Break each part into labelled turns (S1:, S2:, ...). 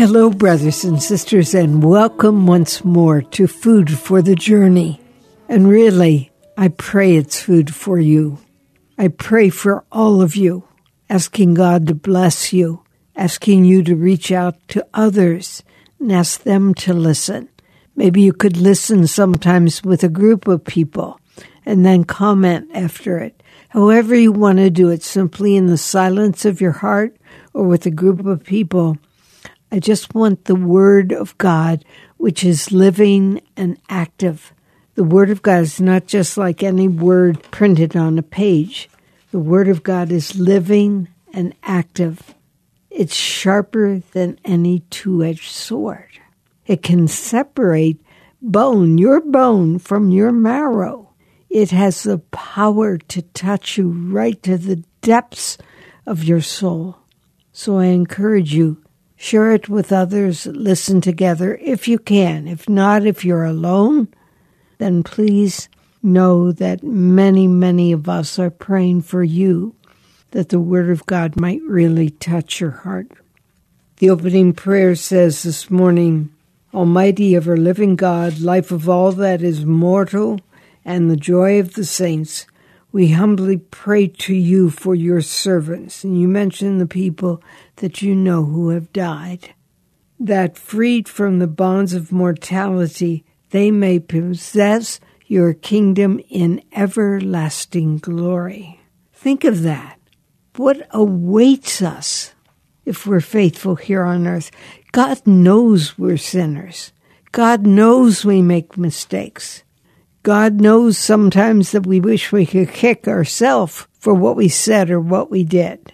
S1: Hello, brothers and sisters, and welcome once more to Food for the Journey. And really, I pray it's food for you. I pray for all of you, asking God to bless you, asking you to reach out to others and ask them to listen. Maybe you could listen sometimes with a group of people and then comment after it. However you want to do it, simply in the silence of your heart or with a group of people. I just want the Word of God, which is living and active. The Word of God is not just like any word printed on a page. The Word of God is living and active. It's sharper than any two-edged sword. It can separate bone, your bone, from your marrow. It has the power to touch you right to the depths of your soul. So I encourage you, share it with others, listen together if you can. If not, if you're alone, then please know that many, many of us are praying for you, that the Word of God might really touch your heart. The opening prayer says this morning, Almighty ever-living God, life of all that is mortal, and the joy of the saints, we humbly pray to you for your servants. And you mention the people that you know who have died, that freed from the bonds of mortality, they may possess your kingdom in everlasting glory. Think of that. What awaits us if we're faithful here on earth? God knows we're sinners. God knows we make mistakes. God knows sometimes that we wish we could kick ourselves for what we said or what we did.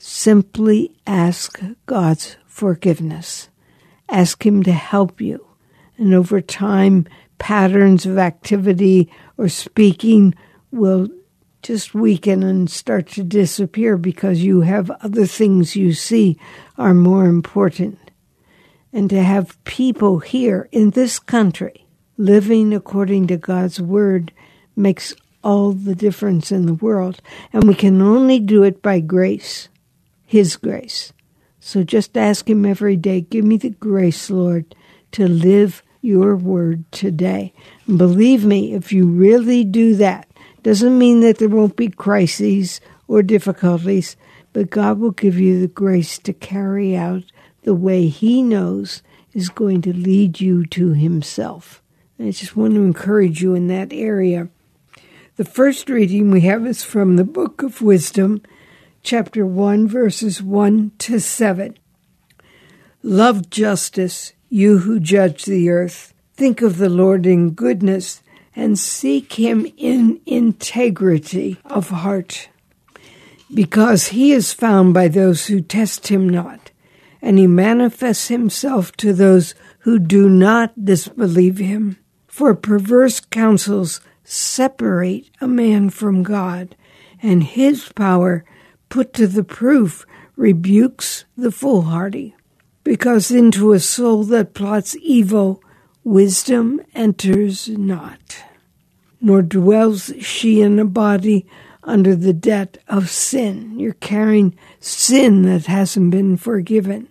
S1: Simply ask God's forgiveness. Ask Him to help you. And over time, patterns of activity or speaking will just weaken and start to disappear because you have other things you see are more important. And to have people here in this country living according to God's Word makes all the difference in the world. And we can only do it by grace, His grace. So just ask Him every day, give me the grace, Lord, to live your Word today. And believe me, if you really do that, doesn't mean that there won't be crises or difficulties, but God will give you the grace to carry out the way He knows is going to lead you to Himself. And I just want to encourage you in that area. The first reading we have is from the Book of Wisdom, chapter 1, verses 1 to 7. Love justice, you who judge the earth. Think of the Lord in goodness and seek Him in integrity of heart. Because He is found by those who test Him not, and He manifests Himself to those who do not disbelieve Him. For perverse counsels separate a man from God, and His power, put to the proof, rebukes the foolhardy. Because into a soul that plots evil, wisdom enters not, nor dwells she in a body under the debt of sin. You're carrying sin that hasn't been forgiven.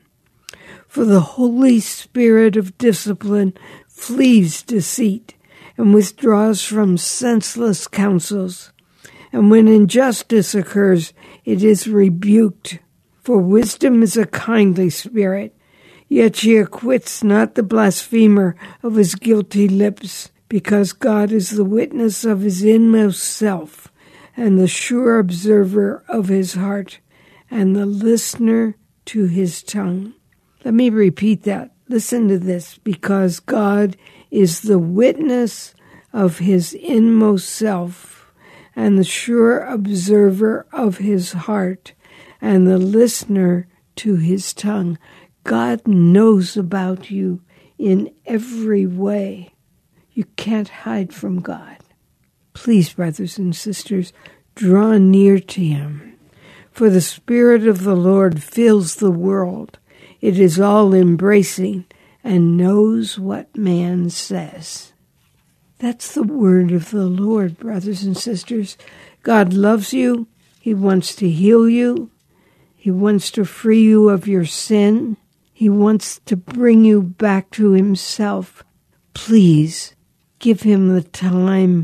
S1: For the Holy Spirit of discipline flees deceit and withdraws from senseless counsels. And when injustice occurs, it is rebuked. For wisdom is a kindly spirit, yet she acquits not the blasphemer of his guilty lips, because God is the witness of his inmost self, and the sure observer of his heart, and the listener to his tongue. Let me repeat that. Listen to this. Because God is the witness of his inmost self, and the sure observer of his heart, and the listener to his tongue. God knows about you in every way. You can't hide from God. Please, brothers and sisters, draw near to Him. For the Spirit of the Lord fills the world. It is all-embracing and knows what man says. That's the word of the Lord, brothers and sisters. God loves you. He wants to heal you. He wants to free you of your sin. He wants to bring you back to himself. Please give him the time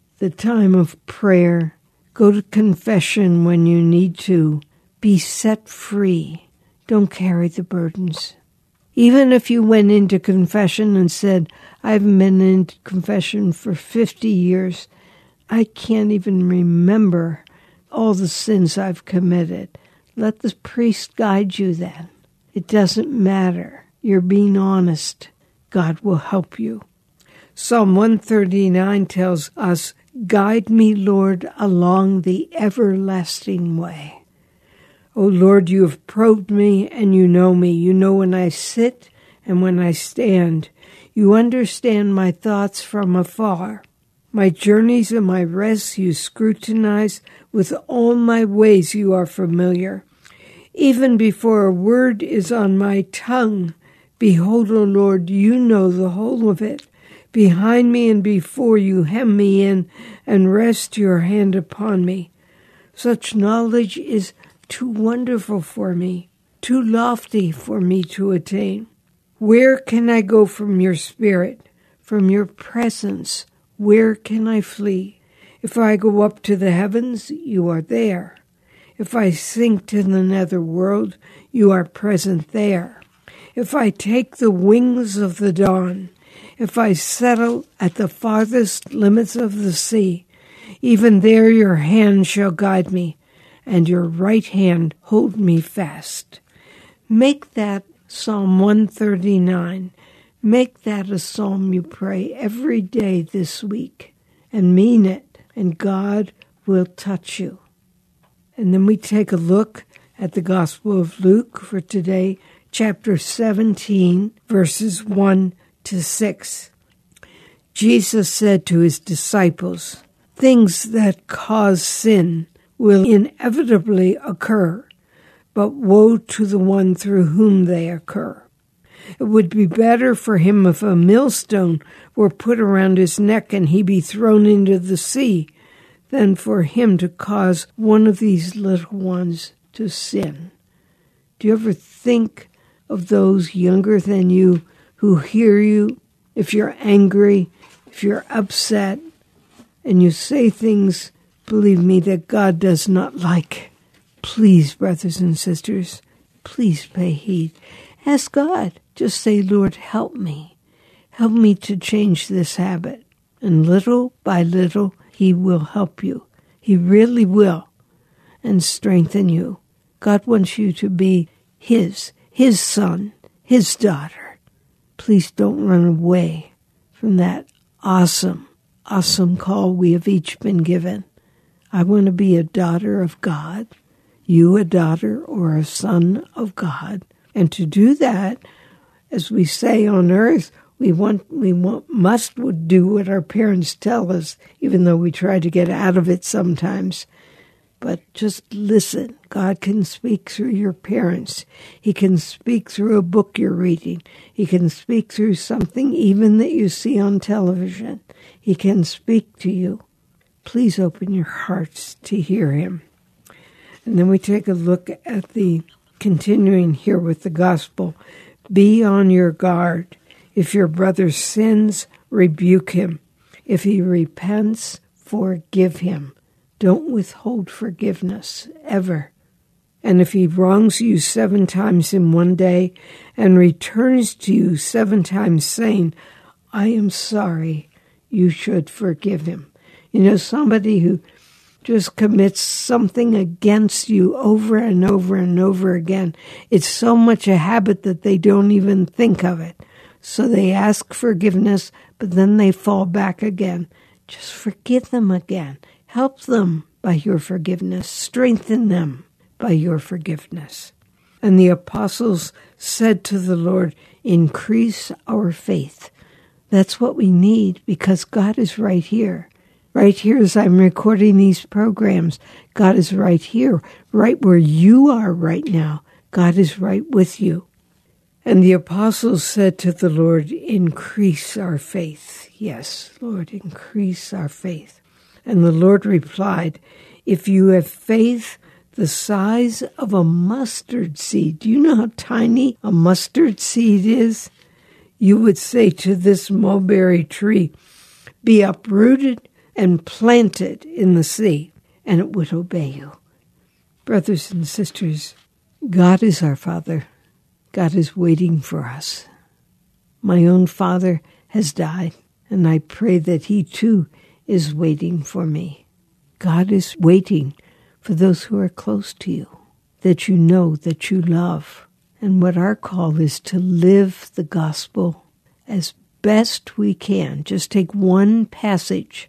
S1: of prayer. Go to confession when you need to. Be set free. Don't carry the burdens. Even if you went into confession and said, I haven't been into confession for 50 years, I can't even remember all the sins I've committed. Let the priest guide you then. It doesn't matter. You're being honest. God will help you. Psalm 139 tells us, Guide me, Lord, along the everlasting way. O Lord, you have probed me and you know me. You know when I sit and when I stand. You understand my thoughts from afar. My journeys and my rests you scrutinize. With all my ways you are familiar. Even before a word is on my tongue, behold, O Lord, you know the whole of it. Behind me and before you hem me in and rest your hand upon me. Such knowledge is too wonderful for me, too lofty for me to attain. Where can I go from your spirit, from your presence? Where can I flee? If I go up to the heavens, you are there. If I sink to the nether world, you are present there. If I take the wings of the dawn, if I settle at the farthest limits of the sea, even there your hand shall guide me, and your right hand hold me fast. Make that Psalm 139. Make that a psalm you pray every day this week, and mean it, and God will touch you. And then we take a look at the Gospel of Luke for today, chapter 17, verses 1 to 6. Jesus said to his disciples, Things that cause sin will inevitably occur, but woe to the one through whom they occur. It would be better for him if a millstone were put around his neck and he be thrown into the sea, than for him to cause one of these little ones to sin. Do you ever think of those younger than you who hear you? If you're angry, if you're upset, and you say things, believe me, that God does not like, please, brothers and sisters, please pay heed. Ask God. Just say, Lord, help me. Help me to change this habit. And little by little, he will help you. He really will. And strengthen you. God wants you to be his son, his daughter. Please don't run away from that awesome call we have each been given. I want to be a daughter of God. You a daughter or a son of God. And to do that, as we say on earth, we must do what our parents tell us, even though we try to get out of it sometimes. But just listen. God can speak through your parents. He can speak through a book you're reading. He can speak through something even that you see on television. He can speak to you. Please open your hearts to hear him. And then we take a look at the continuing here with the gospel. Be on your guard. If your brother sins, rebuke him. If he repents, forgive him. Don't withhold forgiveness, ever. And if he wrongs you 7 times in one day and returns to you 7 times saying, I am sorry, you should forgive him. You know, somebody who just commits something against you over and over and over again, it's so much a habit that they don't even think of it. So they ask forgiveness, but then they fall back again. Just forgive them again. Help them by your forgiveness. Strengthen them by your forgiveness. And the apostles said to the Lord, increase our faith. That's what we need, because God is right here. Right here as I'm recording these programs, God is right here, right where you are right now. God is right with you. And the apostles said to the Lord, increase our faith. Yes, Lord, increase our faith. And the Lord replied, if you have faith the size of a mustard seed. Do you know how tiny a mustard seed is? You would say to this mulberry tree, be uprooted and planted in the sea, and it would obey you. Brothers and sisters, God is our Father. God is waiting for us. My own father has died, and I pray that he too is waiting for me. God is waiting for those who are close to you, that you know, that you love. And what our call is to live the gospel as best we can. Just take one passage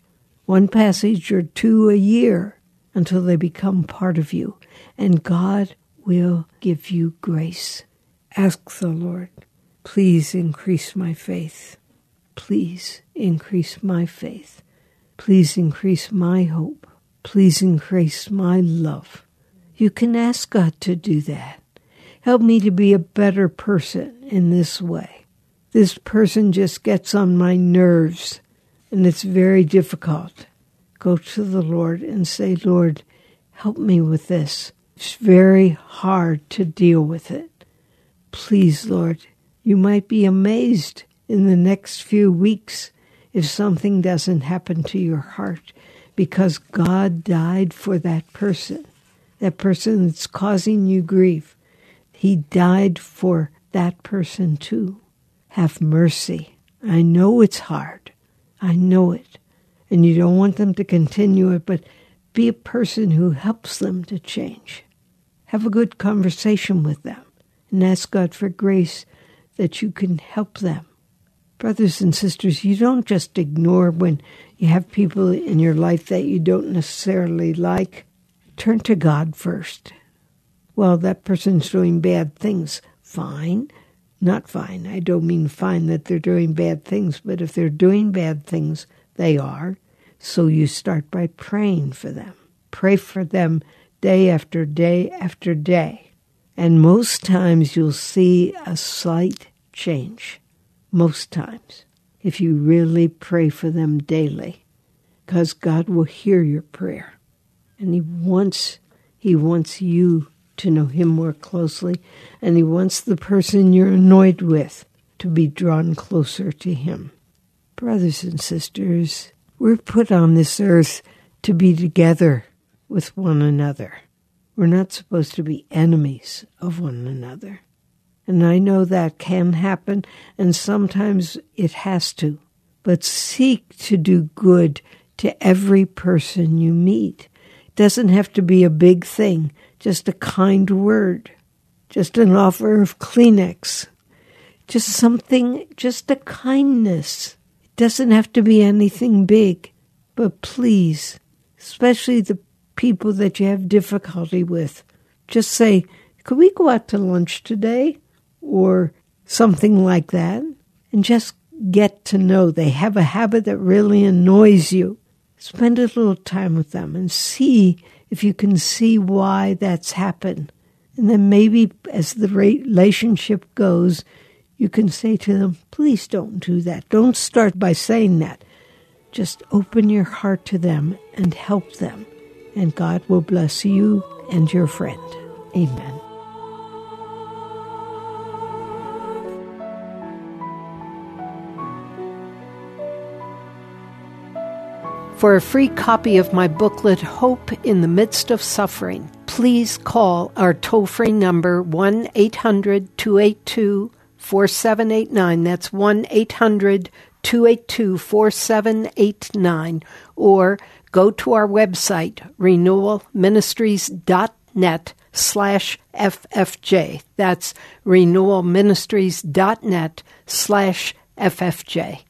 S1: or two a year until they become part of you. And God will give you grace. Ask the Lord, please increase my faith. Please increase my faith. Please increase my hope. Please increase my love. You can ask God to do that. Help me to be a better person in this way. This person just gets on my nerves, and it's very difficult. Go to the Lord and say, Lord, help me with this. It's very hard to deal with it. Please, Lord, you might be amazed in the next few weeks if something doesn't happen to your heart, because God died for that person that's causing you grief. He died for that person too. Have mercy. I know it's hard. I know it. And you don't want them to continue it, but be a person who helps them to change. Have a good conversation with them and ask God for grace that you can help them. Brothers and sisters, you don't just ignore when you have people in your life that you don't necessarily like. Turn to God first. Well, that person's doing bad things. Fine. Not fine. I don't mean fine that they're doing bad things, but if they're doing bad things, they are. So you start by praying for them. Pray for them day after day after day. And most times you'll see a slight change. Most times, if you really pray for them daily, because God will hear your prayer. And He wants you to know Him more closely, and He wants the person you're annoyed with to be drawn closer to Him. Brothers and sisters, we're put on this earth to be together with one another. We're not supposed to be enemies of one another. And I know that can happen, and sometimes it has to. But seek to do good to every person you meet. It doesn't have to be a big thing, just a kind word, just an offer of Kleenex, just something, just a kindness. It doesn't have to be anything big, but please, especially the people that you have difficulty with, just say, could we go out to lunch today? Or something like that, and just get to know. They have a habit that really annoys you. Spend a little time with them and see if you can see why that's happened. And then maybe as the relationship goes, you can say to them, please don't do that. Don't start by saying that. Just open your heart to them and help them. And God will bless you and your friend. Amen. For a free copy of my booklet, Hope in the Midst of Suffering, please call our toll-free number 1-800-282-4789. That's 1-800-282-4789. Or go to our website, renewalministries.net/FFJ. That's renewalministries.net/FFJ.